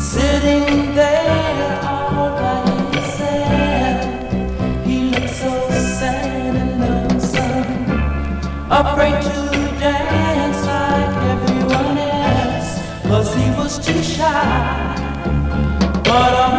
Sitting there all by himself, he looked so sad and lonesome, afraid to dance like everyone else, 'cause he was too shy. But